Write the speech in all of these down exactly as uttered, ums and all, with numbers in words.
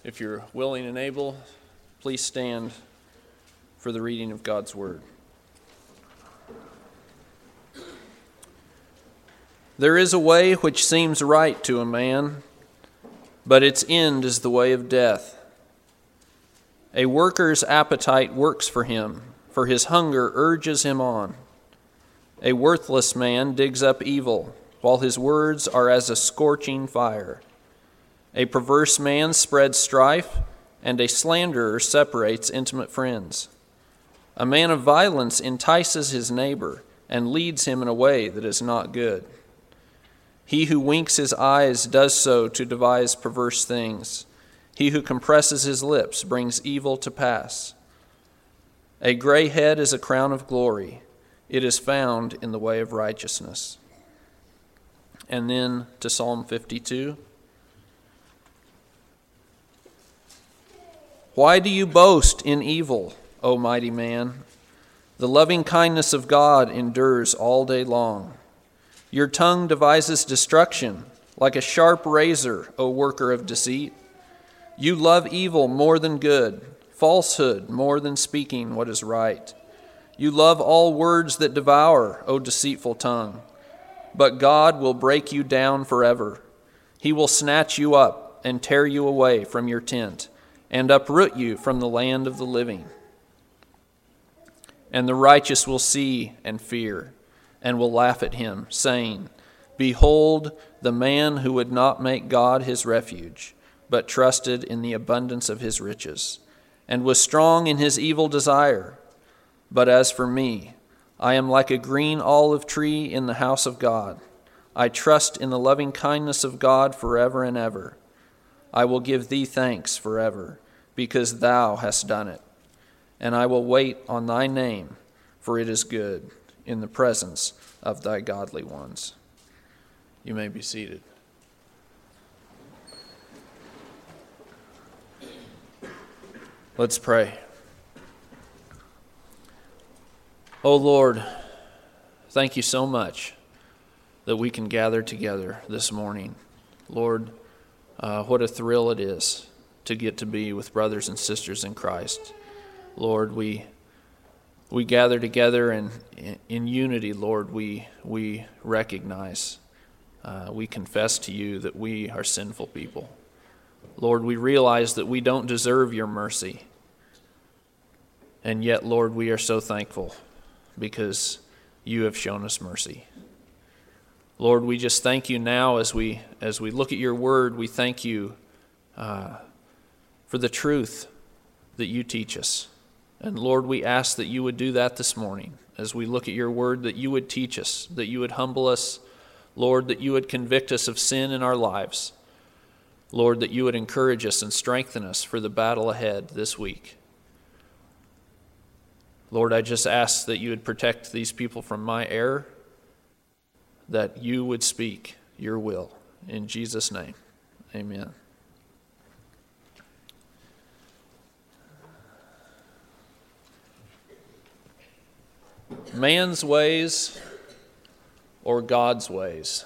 If you're willing and able, please stand for the reading of God's Word. There is a way which seems right to a man, but its end is the way of death. A worker's appetite works for him, for his hunger urges him on. A worthless man digs up evil, while his words are as a scorching fire. A perverse man spreads strife, and a slanderer separates intimate friends. A man of violence entices his neighbor and leads him in a way that is not good. He who winks his eyes does so to devise perverse things. He who compresses his lips brings evil to pass. A gray head is a crown of glory. It is found in the way of righteousness. And then to Psalm fifty-two. Why do you boast in evil, O mighty man? The loving kindness of God endures all day long. Your tongue devises destruction, like a sharp razor, O worker of deceit. You love evil more than good, falsehood more than speaking what is right. You love all words that devour, O deceitful tongue. But God will break you down forever. He will snatch you up and tear you away from your tent and uproot you from the land of the living. And the righteous will see and fear and will laugh at him, saying, Behold, the man who would not make God his refuge, but trusted in the abundance of his riches, and was strong in his evil desire. But as for me, I am like a green olive tree in the house of God. I trust in the loving kindness of God forever and ever. I will give thee thanks forever, because thou hast done it. And I will wait on thy name, for it is good, in the presence of thy godly ones. You may be seated. Let's pray. Oh Lord, thank you so much that we can gather together this morning. Lord, uh, what a thrill it is to get to be with brothers and sisters in Christ. Lord, we we gather together and in, in unity, Lord, we we recognize, uh, we confess to you that we are sinful people. Lord, we realize that we don't deserve your mercy. And yet, Lord, we are so thankful because you have shown us mercy. Lord, we just thank you now as we as we look at your word. We thank you uh, for the truth that you teach us. And Lord, we ask that you would do that this morning as we look at your word, that you would teach us, that you would humble us, Lord, that you would convict us of sin in our lives. Lord, that you would encourage us and strengthen us for the battle ahead this week. Lord, I just ask that you would protect these people from my error, that you would speak your will. In Jesus' name, amen. Man's ways or God's ways?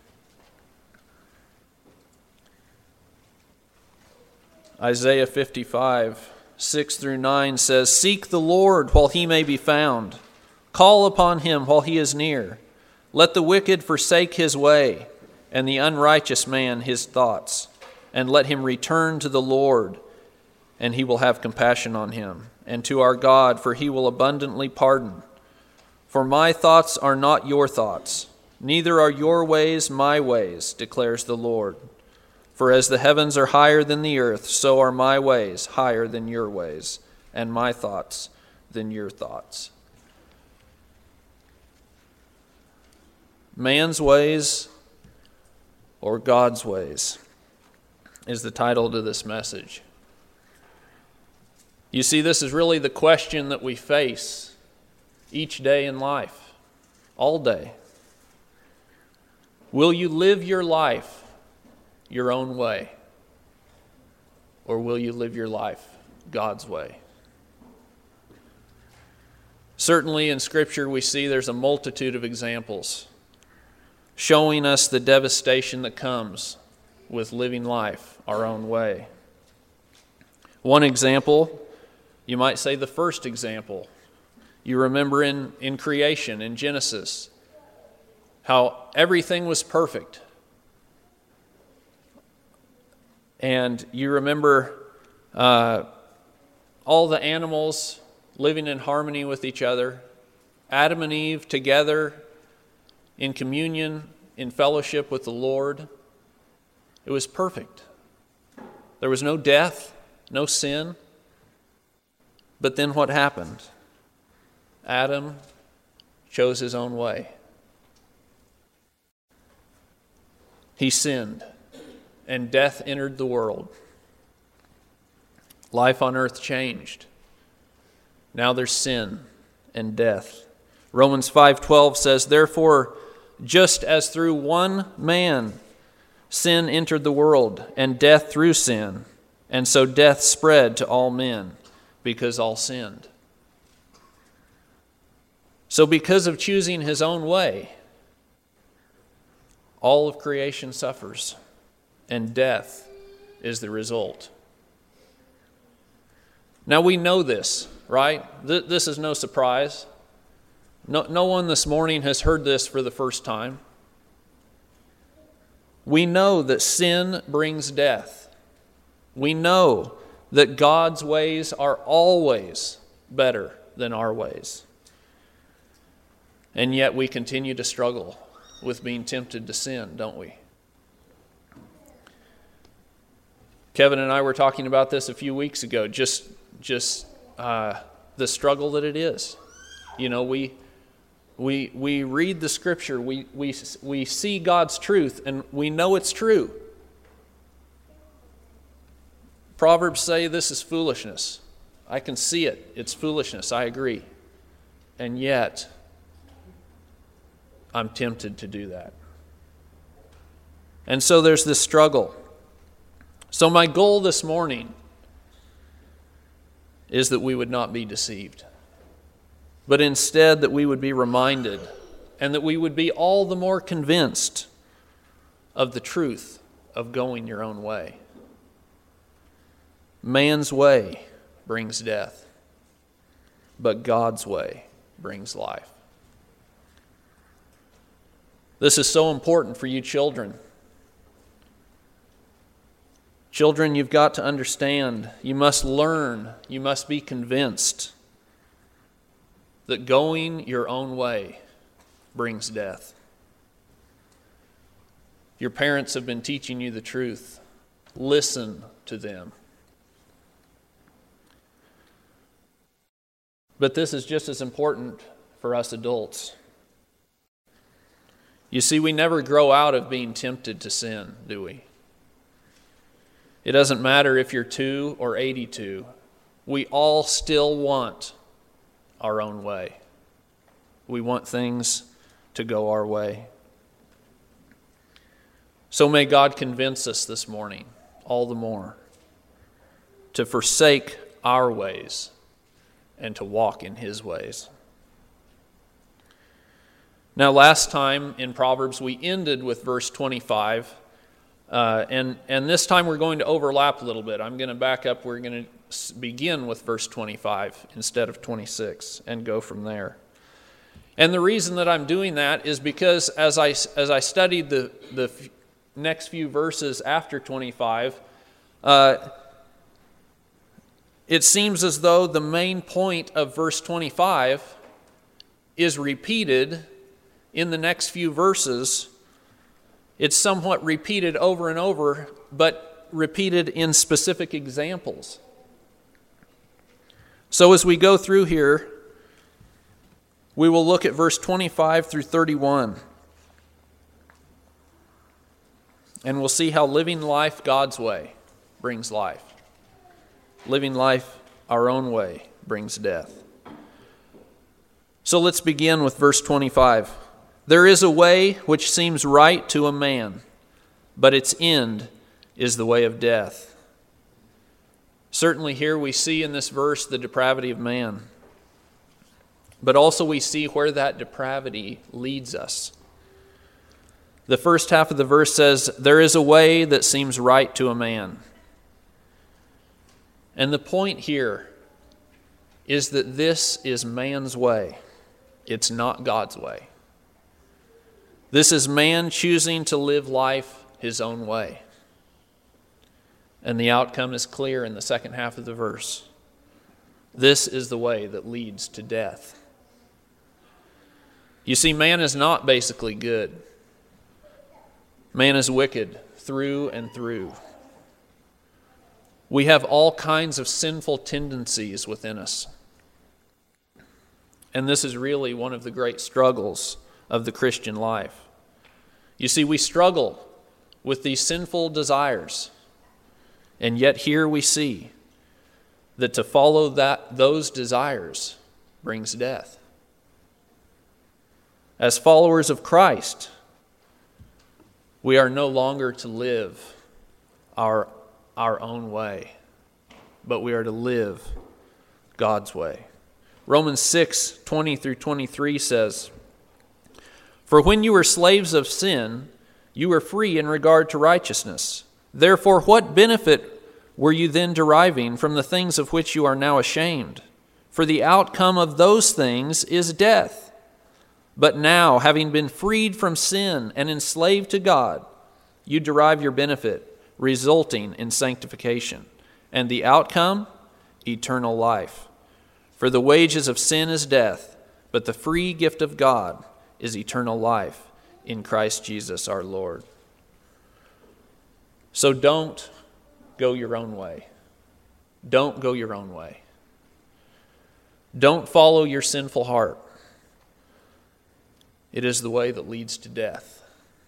Isaiah fifty-five, six through nine says, Seek the Lord while he may be found. Call upon him while he is near. Let the wicked forsake his way, and the unrighteous man his thoughts. And let him return to the Lord, and he will have compassion on him. And to our God, for he will abundantly pardon. For my thoughts are not your thoughts, neither are your ways my ways, declares the Lord. For as the heavens are higher than the earth, so are my ways higher than your ways, and my thoughts than your thoughts. Man's ways or God's ways is the title to this message. You see, this is really the question that we face each day in life, all day. Will you live your life your own way? Or will you live your life God's way? Certainly in Scripture we see there's a multitude of examples showing us the devastation that comes with living life our own way. One example, you might say the first example. You remember in, in creation, in Genesis, how everything was perfect. And you remember uh, all the animals living in harmony with each other, Adam and Eve together in communion, in fellowship with the Lord. It was perfect. There was no death, no sin. But then what happened? Adam chose his own way. He sinned, and death entered the world. Life on earth changed. Now there's sin and death. Romans five twelve says, "Therefore, just as through one man sin entered the world, and death through sin, and so death spread to all men, because all sinned." So because of choosing his own way, all of creation suffers, and death is the result. Now we know this, right? Th- this is no surprise. No, no one this morning has heard this for the first time. We know that sin brings death. We know that God's ways are always better than our ways. And yet we continue to struggle with being tempted to sin, don't we? Kevin and I were talking about this a few weeks ago, just just uh, the struggle that it is. You know, we we we read the Scripture, we we we see God's truth, and we know it's true. Proverbs say this is foolishness. I can see it. It's foolishness. I agree. And yet, I'm tempted to do that. And so there's this struggle. So my goal this morning is that we would not be deceived, but instead that we would be reminded, and that we would be all the more convinced of the truth of going your own way. Man's way brings death, but God's way brings life. This is so important for you children. Children, you've got to understand, you must learn, you must be convinced that going your own way brings death. Your parents have been teaching you the truth. Listen to them. But this is just as important for us adults. You see, we never grow out of being tempted to sin, do we? It doesn't matter if you're two or eighty-two. We all still want our own way. We want things to go our way. So may God convince us this morning, all the more, to forsake our ways and to walk in His ways. Now, last time in Proverbs, we ended with verse twenty-five. Uh, and, and this time we're going to overlap a little bit. I'm going to back up. We're going to begin with verse twenty-five instead of twenty-six and go from there. And the reason that I'm doing that is because as I, as I studied the, the f- next few verses after twenty-five, uh, it seems as though the main point of verse twenty-five is repeated in the next few verses. It's somewhat repeated over and over, but repeated in specific examples. So as we go through here, we will look at verse twenty-five through thirty-one. And we'll see how living life God's way brings life. Living life our own way brings death. So let's begin with verse twenty-five. There is a way which seems right to a man, but its end is the way of death. Certainly here we see in this verse the depravity of man, but also we see where that depravity leads us. The first half of the verse says, there is a way that seems right to a man. And the point here is that this is man's way. It's not God's way. This is man choosing to live life his own way. And the outcome is clear in the second half of the verse. This is the way that leads to death. You see, man is not basically good. Man is wicked through and through. We have all kinds of sinful tendencies within us. And this is really one of the great struggles of the Christian life. You see, we struggle with these sinful desires. And yet here we see that to follow that those desires brings death. As followers of Christ, we are no longer to live our, our own way, but we are to live God's way. Romans six, twenty through twenty-three says, "For when you were slaves of sin, you were free in regard to righteousness. Therefore, what benefit were you then deriving from the things of which you are now ashamed? For the outcome of those things is death. But now, having been freed from sin and enslaved to God, you derive your benefit, resulting in sanctification. And the outcome? Eternal life. For the wages of sin is death, but the free gift of God is eternal life in Christ Jesus our Lord." So don't go your own way. Don't go your own way. Don't follow your sinful heart. It is the way that leads to death.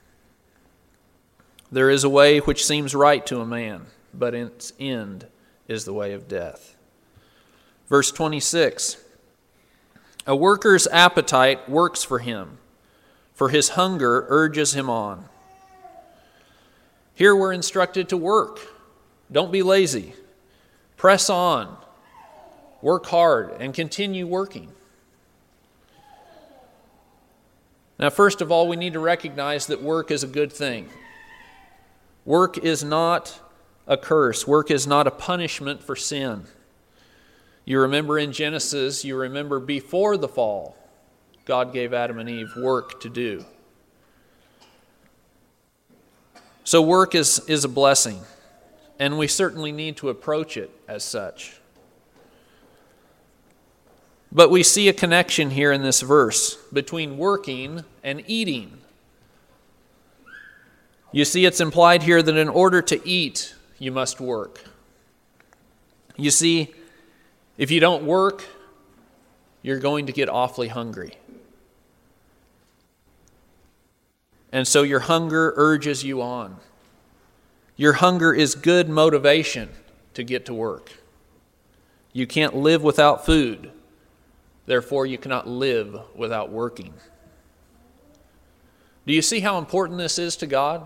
There is a way which seems right to a man, but its end is the way of death. Verse twenty-six, "A worker's appetite works for him, for his hunger urges him on." Here we're instructed to work. Don't be lazy. Press on. Work hard and continue working. Now, first of all, we need to recognize that work is a good thing. Work is not a curse. Work is not a punishment for sin. You remember in Genesis, you remember before the fall, God gave Adam and Eve work to do. So work is, is a blessing, and we certainly need to approach it as such. But we see a connection here in this verse between working and eating. You see, it's implied here that in order to eat, you must work. You see, if you don't work, you're going to get awfully hungry. And so your hunger urges you on. Your hunger is good motivation to get to work. You can't live without food. Therefore, you cannot live without working. Do you see how important this is to God?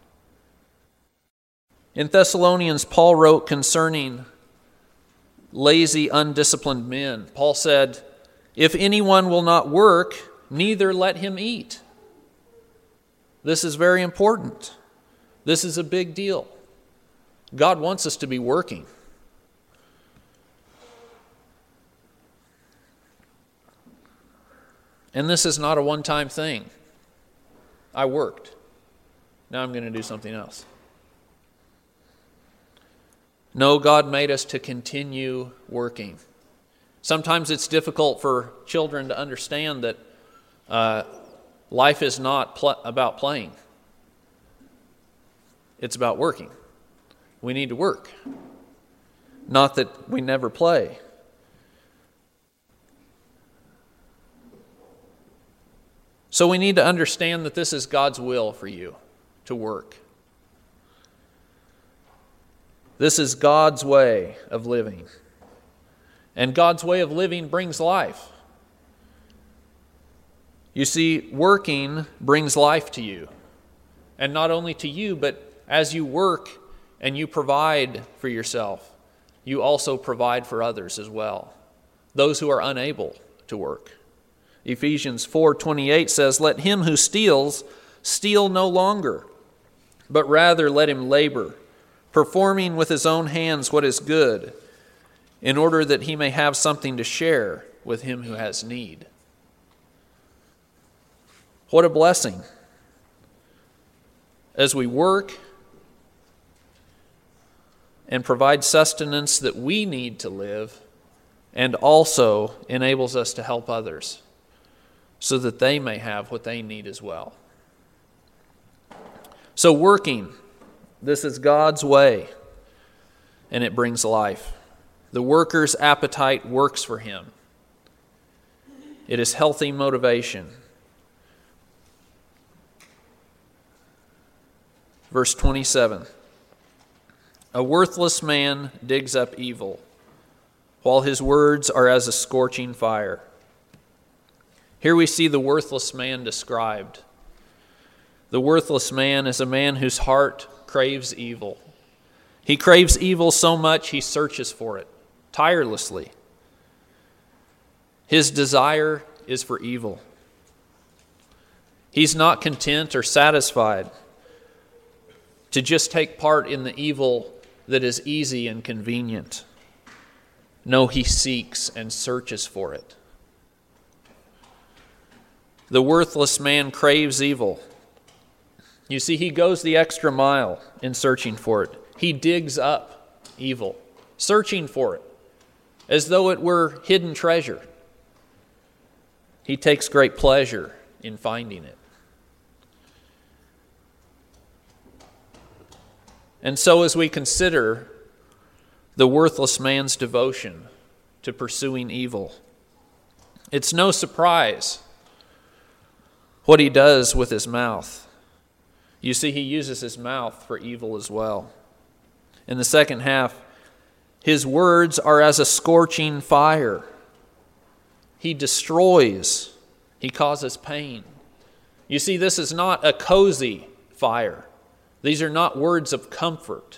In Thessalonians, Paul wrote concerning lazy, undisciplined men. Paul said, "If anyone will not work, neither let him eat." This is very important. This is a big deal. God wants us to be working. And this is not a one-time thing. I worked. Now I'm going to do something else. No, God made us to continue working. Sometimes it's difficult for children to understand that uh, life is not pl- about playing. It's about working. We need to work. Not that we never play. So we need to understand that this is God's will for you to work. This is God's way of living. And God's way of living brings life. You see, working brings life to you. And not only to you, but as you work and you provide for yourself, you also provide for others as well, those who are unable to work. Ephesians four twenty-eight says, "Let him who steals steal no longer, but rather let him labor, performing with his own hands what is good, in order that he may have something to share with him who has need. What a blessing. As we work and provide sustenance that we need to live, and also enables us to help others so that they may have what they need as well. So working, this is God's way, and it brings life. The worker's appetite works for him. It is healthy motivation. Verse twenty-seven. A worthless man digs up evil, while his words are as a scorching fire. Here we see the worthless man described. The worthless man is a man whose heart craves evil. He craves evil so much he searches for it tirelessly. His desire is for evil. He's not content or satisfied to just take part in the evil that is easy and convenient. No, he seeks and searches for it. The worthless man craves evil. You see, he goes the extra mile in searching for it. He digs up evil, searching for it, as though it were hidden treasure. He takes great pleasure in finding it. And so as we consider the worthless man's devotion to pursuing evil, it's no surprise what he does with his mouth. You see, he uses his mouth for evil as well. In the second half, his words are as a scorching fire. He destroys. He causes pain. You see, this is not a cozy fire. These are not words of comfort.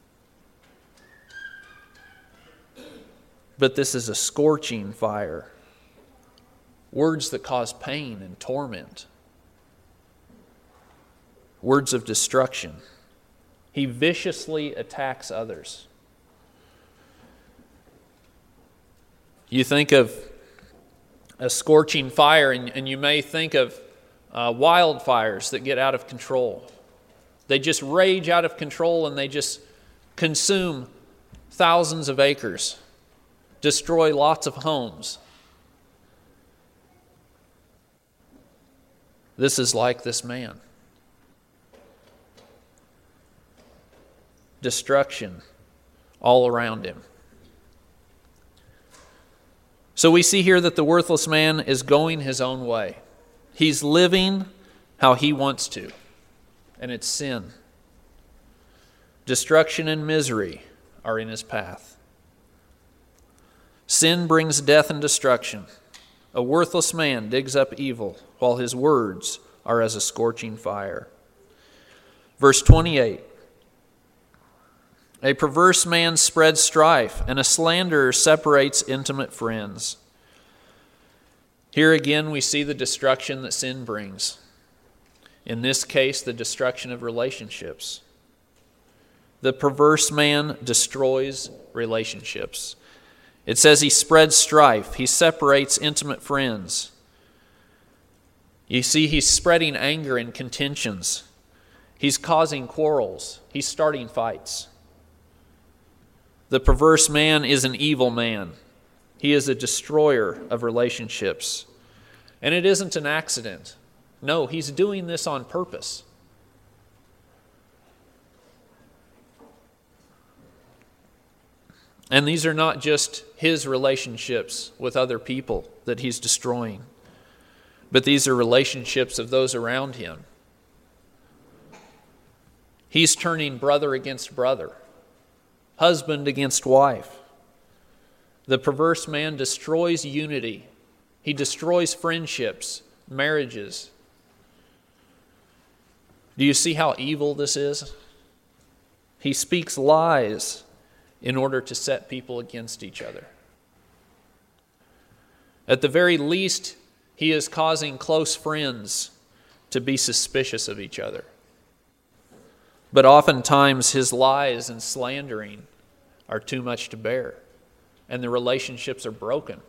But this is a scorching fire. Words that cause pain and torment. Words of destruction. He viciously attacks others. You think of a scorching fire, and, and you may think of uh, wildfires that get out of control. They just rage out of control and they just consume thousands of acres, destroy lots of homes. This is like this man. Destruction all around him. So we see here that the worthless man is going his own way. He's living how he wants to, and it's sin. Destruction and misery are in his path. Sin brings death and destruction. A worthless man digs up evil, while his words are as a scorching fire. Verse twenty-eight. A perverse man spreads strife, and a slanderer separates intimate friends. Here again we see the destruction that sin brings. In this case, the destruction of relationships. The perverse man destroys relationships. It says he spreads strife. He separates intimate friends. You see, he's spreading anger and contentions. He's causing quarrels. He's starting fights. The perverse man is an evil man. He is a destroyer of relationships. And it isn't an accident. No, he's doing this on purpose. And these are not just his relationships with other people that he's destroying, but these are relationships of those around him. He's turning brother against brother, husband against wife. The perverse man destroys unity. He destroys friendships, marriages. Do you see how evil this is? He speaks lies in order to set people against each other. At the very least, he is causing close friends to be suspicious of each other. But oftentimes his lies and slandering are too much to bear. and the relationships are broken.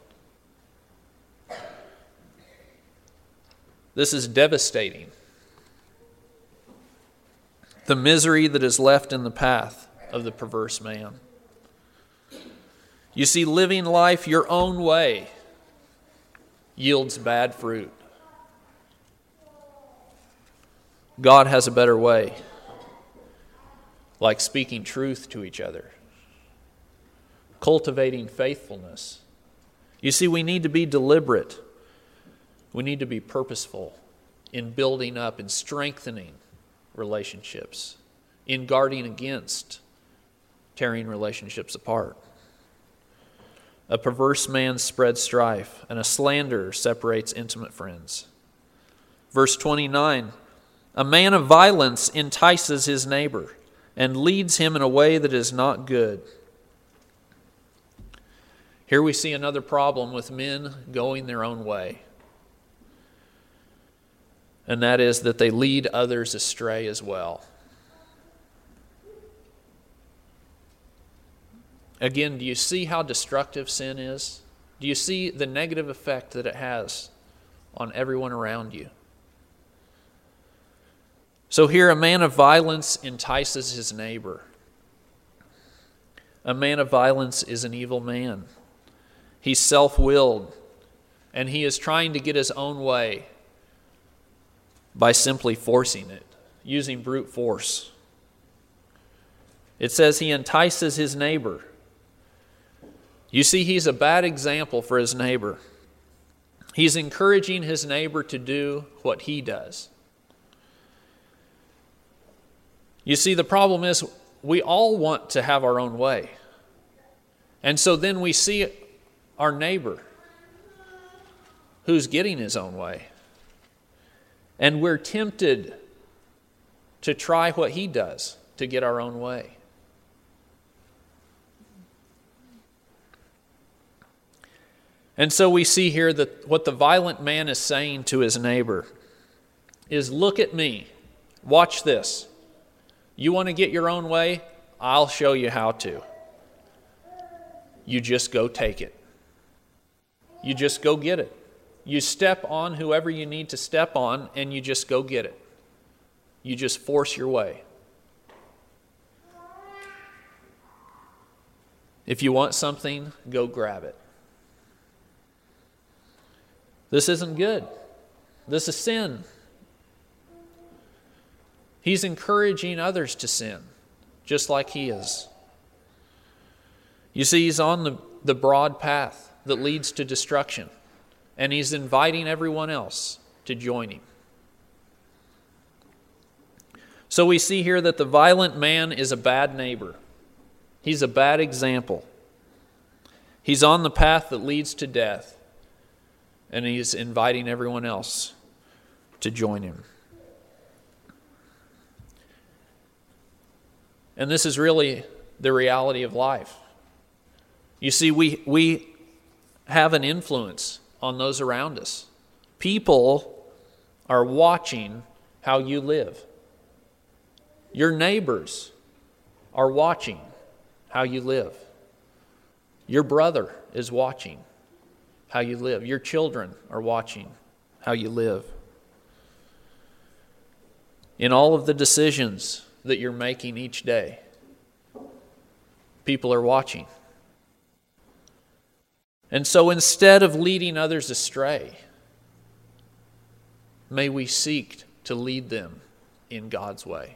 This is devastating. The misery that is left in the path of the perverse man. You see, living life your own way yields bad fruit. God has a better way, like speaking truth to each other, cultivating faithfulness. You see, we need to be deliberate. We need to be purposeful in building up and strengthening relationships, in guarding against tearing relationships apart. A perverse man spreads strife, and a slanderer separates intimate friends. Verse twenty-nine, a man of violence entices his neighbor and leads him in a way that is not good. Here we see another problem with men going their own way. And that is that they lead others astray as well. Again, do you see how destructive sin is? Do you see the negative effect that it has on everyone around you? So here, a man of violence entices his neighbor. A man of violence is an evil man. He's self-willed, and he is trying to get his own way by simply forcing it, using brute force. It says he entices his neighbor. You see, he's a bad example for his neighbor. He's encouraging his neighbor to do what he does. You see, the problem is we all want to have our own way. And so then we see our neighbor who's getting his own way. And we're tempted to try what he does to get our own way. And so we see here that what the violent man is saying to his neighbor is, look at me, watch this. You want to get your own way? I'll show you how to. You just go take it. You just go get it. You step on whoever you need to step on, and you just go get it. You just force your way. If you want something, go grab it. This isn't good. This is sin. He's encouraging others to sin, just like he is. You see, he's on the, the broad path that leads to destruction, and he's inviting everyone else to join him. So we see here that the violent man is a bad neighbor. He's a bad example. He's on the path that leads to death, and he's inviting everyone else to join him. And this is really the reality of life. You see, we, we have an influence on those around us. People are watching how you live. Your neighbors are watching how you live. Your brother is watching how you live. Your children are watching how you live. In all of the decisions that you're making each day, people are watching. And so instead of leading others astray, may we seek to lead them in God's way.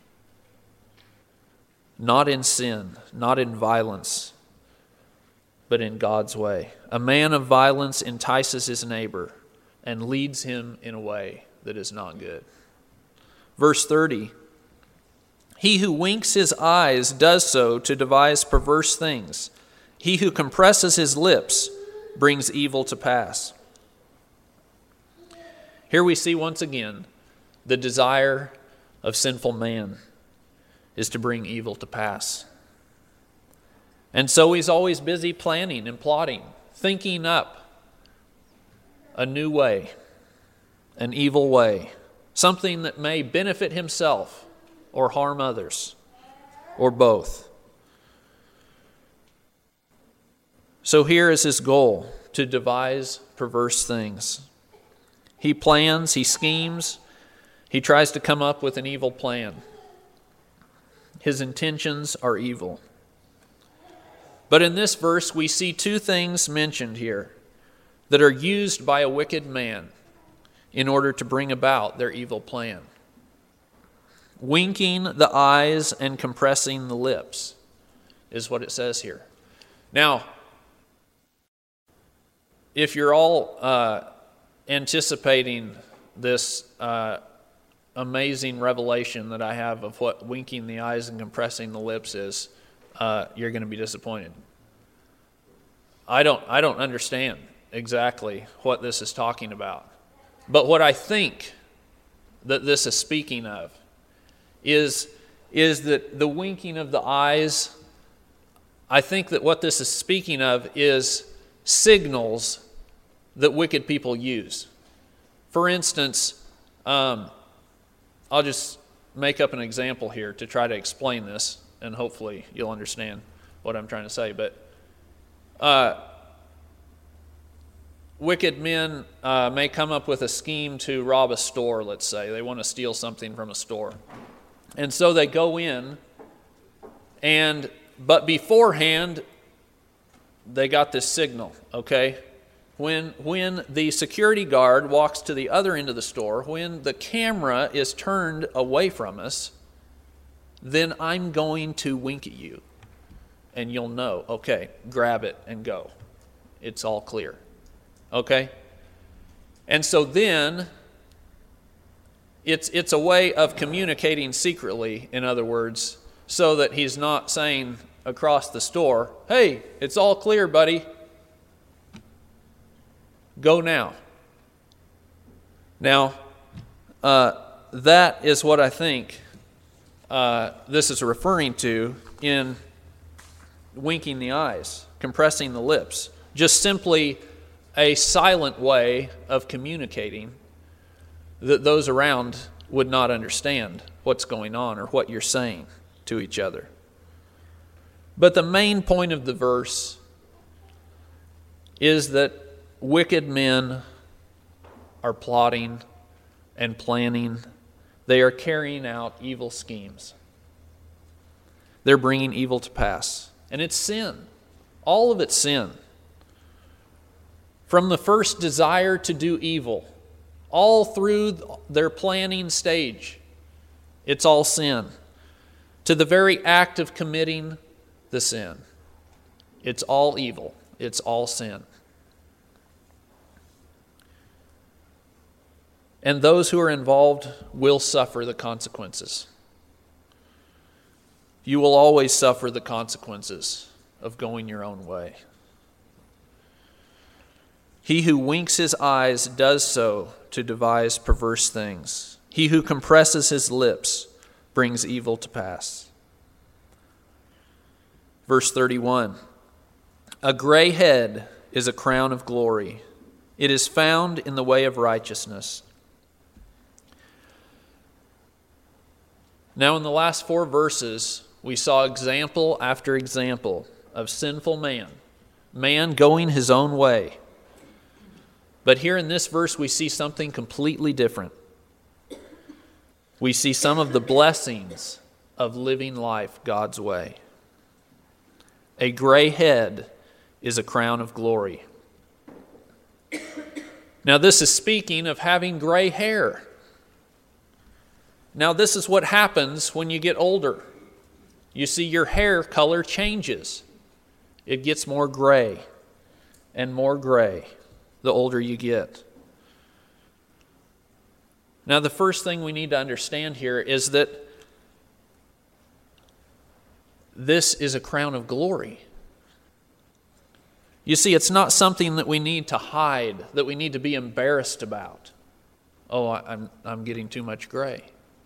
Not in sin, not in violence, but in God's way. A man of violence entices his neighbor and leads him in a way that is not good. Verse thirty, he who winks his eyes does so to devise perverse things. He who compresses his lips brings evil to pass. Here we see once again the desire of sinful man is to bring evil to pass. And so he's always busy planning and plotting, thinking up a new way, an evil way, something that may benefit himself or harm others, or both. So here is his goal, to devise perverse things. He plans, he schemes, he tries to come up with an evil plan. His intentions are evil. But in this verse, we see two things mentioned here that are used by a wicked man in order to bring about their evil plan. Winking the eyes and compressing the lips is what it says here. Now, if you're all uh, anticipating this uh, amazing revelation that I have of what winking the eyes and compressing the lips is, uh, you're going to be disappointed. I don't, I don't understand exactly what this is talking about. But what I think that this is speaking of is, is that the winking of the eyes, I think that what this is speaking of is signals that wicked people use. For instance, um, I'll just make up an example here to try to explain this, and hopefully you'll understand what I'm trying to say. But uh, wicked men uh, may come up with a scheme to rob a store, let's say. They want to steal something from a store. And so they go in, and but beforehand, they got this signal, okay? When, when the security guard walks to the other end of the store, when the camera is turned away from us, then I'm going to wink at you. And you'll know, okay, grab it and go. It's all clear. Okay? And so then, it's, it's a way of communicating secretly, in other words, so that he's not saying across the store, hey, it's all clear, buddy. Go now. Now, uh, that is what I think uh, this is referring to in winking the eyes, compressing the lips. Just simply a silent way of communicating that those around would not understand what's going on or what you're saying to each other. But the main point of the verse is that wicked men are plotting and planning. They are carrying out evil schemes. They're bringing evil to pass. And it's sin. All of it's sin. From the first desire to do evil, all through their planning stage, it's all sin. To the very act of committing the sin, it's all evil. It's all sin. And those who are involved will suffer the consequences. You will always suffer the consequences of going your own way. He who winks his eyes does so to devise perverse things. He who compresses his lips brings evil to pass. Verse thirty-one, a gray head is a crown of glory. It is found in the way of righteousness. Now, in the last four verses, we saw example after example of sinful man, man going his own way. But here in this verse, we see something completely different. We see some of the blessings of living life God's way. A gray head is a crown of glory. Now, this is speaking of having gray hair. Now, this is what happens when you get older. You see, your hair color changes. It gets more gray and more gray the older you get. Now, the first thing we need to understand here is that this is a crown of glory. You see, it's not something that we need to hide, that we need to be embarrassed about. Oh, I'm, I'm getting too much gray.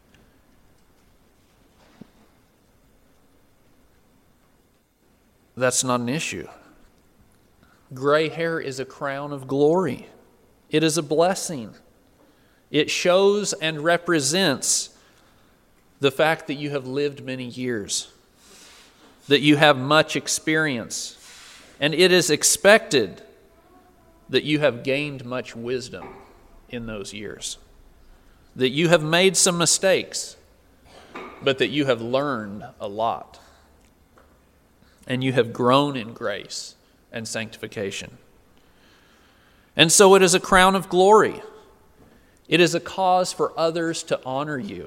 That's not an issue. Gray hair is a crown of glory. It is a blessing. It shows and represents the fact that you have lived many years, that you have much experience And it is expected that you have gained much wisdom in those years, that you have made some mistakes, but that you have learned a lot, and you have grown in grace and sanctification. And so it is a crown of glory. It is a cause for others to honor you.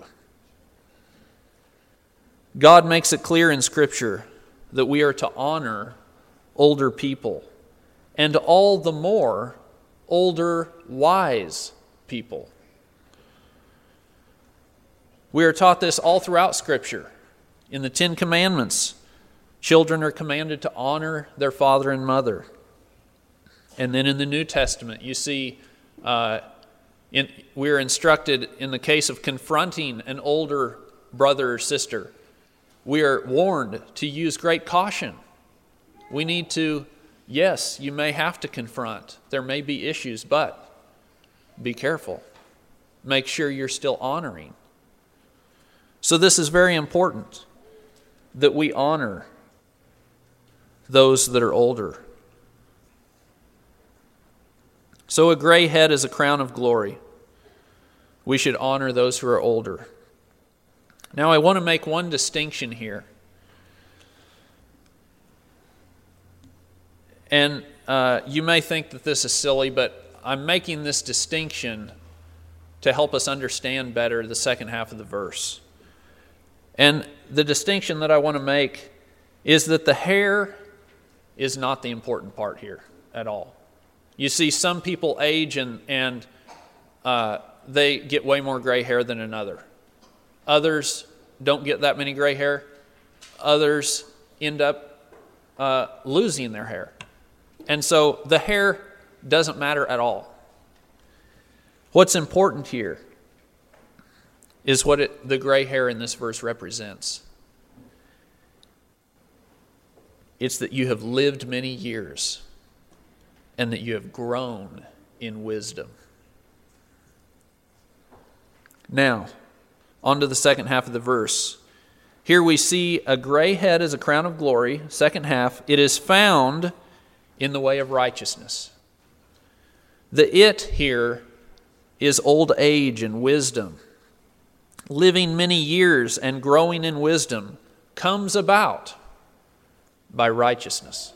God makes it clear in Scripture that we are to honor older people, and all the more older, wise people. We are taught this all throughout Scripture. In the Ten Commandments, children are commanded to honor their father and mother. And then in the New Testament, you see uh, in, we're instructed in the case of confronting an older brother or sister, we are warned to use great caution. We need to, yes, you may have to confront. There may be issues, but be careful. Make sure you're still honoring. So this is very important, that we honor those that are older. So a gray head is a crown of glory. We should honor those who are older. Now I want to make one distinction here. And uh, you may think that this is silly, but I'm making this distinction to help us understand better the second half of the verse. And the distinction that I want to make is that the hair is not the important part here at all. You see, some people age and, and uh, they get way more gray hair than another. Others don't get that many gray hair. Others end up uh, losing their hair. And so the hair doesn't matter at all. What's important here is what it, the gray hair in this verse represents. It's that you have lived many years and that you have grown in wisdom. Now, on to the second half of the verse. Here we see a gray head as a crown of glory. Second half, it is found in the way of righteousness. The it here is old age and wisdom. Living many years and growing in wisdom comes about by righteousness.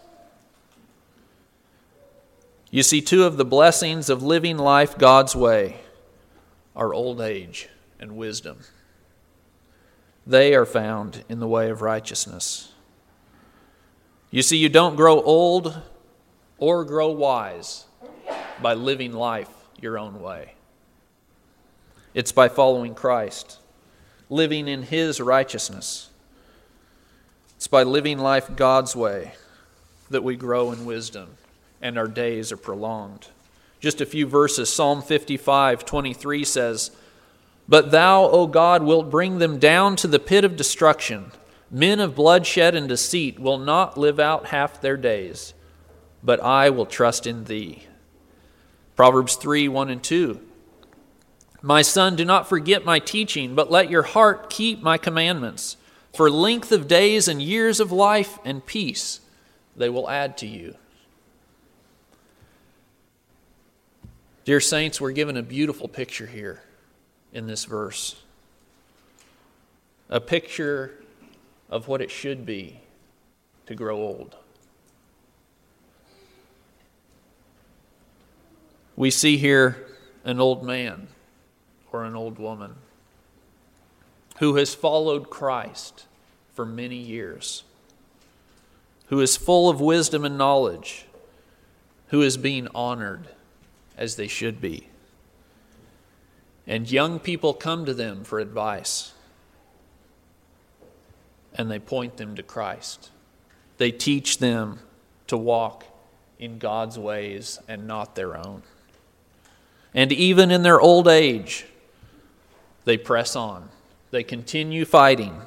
You see, two of the blessings of living life God's way are old age and wisdom. They are found in the way of righteousness. You see, you don't grow old or grow wise by living life your own way. It's by following Christ, living in His righteousness. It's by living life God's way that we grow in wisdom and our days are prolonged. Just a few verses. Psalm fifty-five twenty-three says, "But thou, O God, wilt bring them down to the pit of destruction. Men of bloodshed and deceit will not live out half their days, but I will trust in thee." Proverbs three one and two. "My son, do not forget my teaching, but let your heart keep my commandments. For length of days and years of life and peace they will add to you." Dear saints, we're given a beautiful picture here in this verse. A picture of what it should be to grow old. We see here an old man or an old woman who has followed Christ for many years, who is full of wisdom and knowledge, who is being honored as they should be. And young people come to them for advice, and they point them to Christ. They teach them to walk in God's ways and not their own. And even in their old age, they press on. They continue fighting,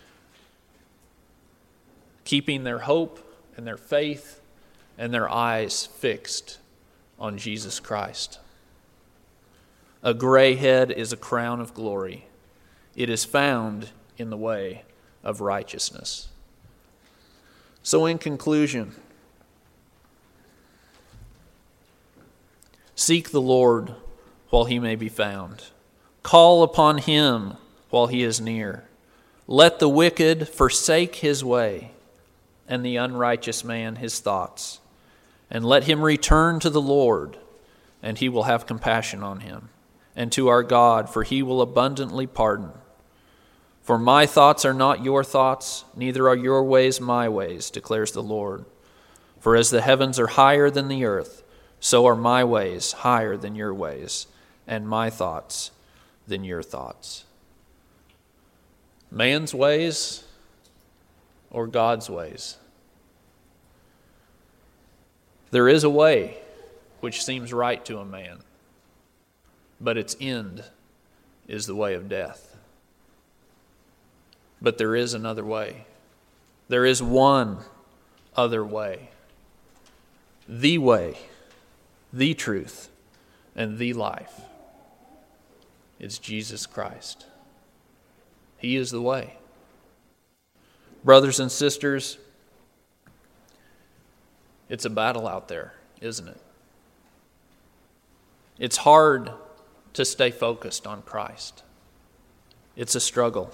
keeping their hope and their faith and their eyes fixed on Jesus Christ. A gray head is a crown of glory. It is found in the way of righteousness. So in conclusion, Seek the Lord while he may be found. Call upon him while he is near. Let the wicked forsake his way, and the unrighteous man his thoughts. And let him return to the Lord, and he will have compassion on him, and to our God, for he will abundantly pardon. For my thoughts are not your thoughts, neither are your ways my ways, declares the Lord. For as the heavens are higher than the earth, so are my ways higher than your ways, and my thoughts than your thoughts. Man's ways or God's ways? There is a way which seems right to a man, but its end is the way of death. But there is another way. There is one other way. The way, the truth, and the life. It's Jesus Christ. He is the way. Brothers and sisters, it's a battle out there, isn't it? It's hard to stay focused on Christ. It's a struggle.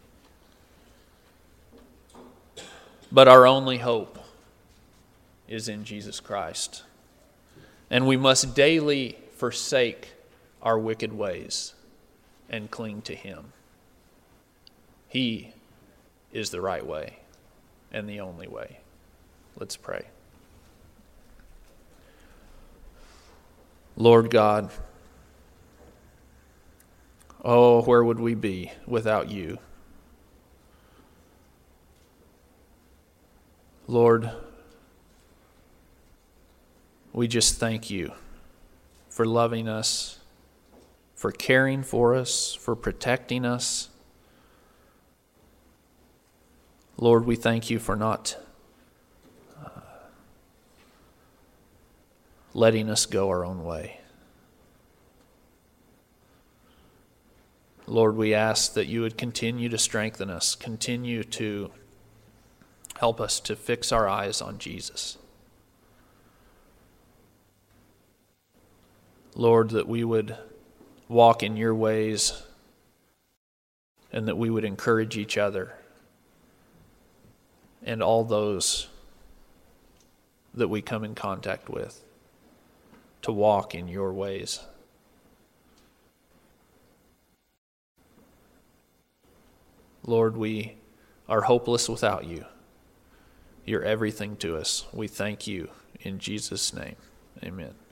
But our only hope is in Jesus Christ. And we must daily forsake our wicked ways and cling to him. He is the right way and the only way. Let's pray. Lord God, oh, where would we be without you? Lord, we just thank you for loving us, for caring for us, for protecting us. Lord, we thank you for not uh, letting us go our own way. Lord, we ask that you would continue to strengthen us, continue to help us to fix our eyes on Jesus. Lord, that we would walk in your ways and that we would encourage each other and all those that we come in contact with to walk in your ways. Lord, we are hopeless without you. You're everything to us. We thank you in Jesus' name. Amen.